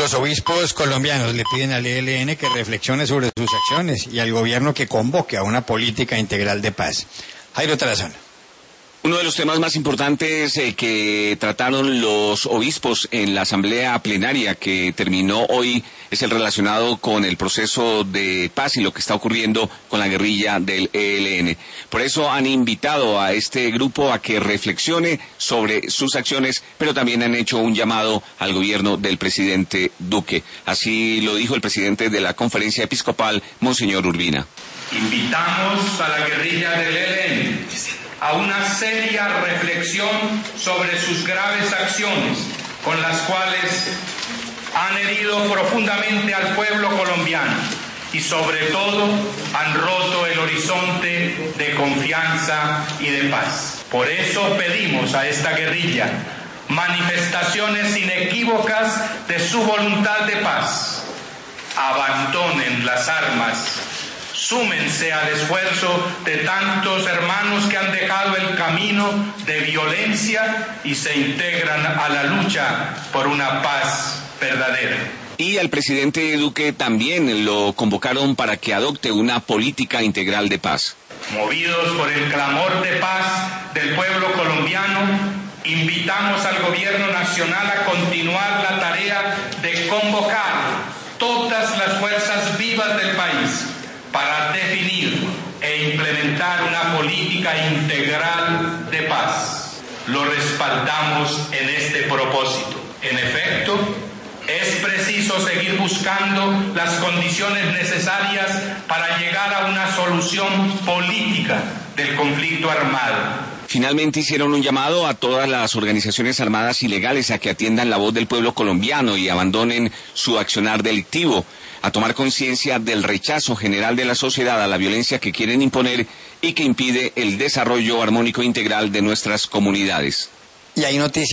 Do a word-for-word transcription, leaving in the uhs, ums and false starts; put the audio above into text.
Los obispos colombianos le piden al E L N que reflexione sobre sus acciones y al gobierno que convoque a una política integral de paz. Jairo Tarazona. Uno de los temas más importantes eh, que trataron los obispos en la asamblea plenaria que terminó hoy es el relacionado con el proceso de paz y lo que está ocurriendo con la guerrilla del E L N. Por eso han invitado a este grupo a que reflexione sobre sus acciones, pero también han hecho un llamado al gobierno del presidente Duque. Así lo dijo el presidente de la conferencia episcopal, Monseñor Urbina. Invitamos a la guerrilla del E L N a una seria reflexión sobre sus graves acciones, con las cuales han herido profundamente al pueblo colombiano y sobre todo han roto el horizonte de confianza y de paz. Por eso pedimos a esta guerrilla manifestaciones inequívocas de su voluntad de paz. Abandonen las armas. Súmense al esfuerzo de tantos hermanos que han dejado el camino de violencia y se integran a la lucha por una paz verdadera. Y al presidente Duque también lo convocaron para que adopte una política integral de paz. Movidos por el clamor de paz del pueblo colombiano, invitamos al gobierno nacional a continuar la tarea de convocar todas las fuerzas vivas del país para definir e implementar una política integral de paz. Lo respaldamos en este propósito. En efecto, es preciso seguir buscando las condiciones necesarias para llegar a una solución política del conflicto armado. Finalmente hicieron un llamado a todas las organizaciones armadas ilegales a que atiendan la voz del pueblo colombiano y abandonen su accionar delictivo, a tomar conciencia del rechazo general de la sociedad a la violencia que quieren imponer y que impide el desarrollo armónico integral de nuestras comunidades. Y hay noticias.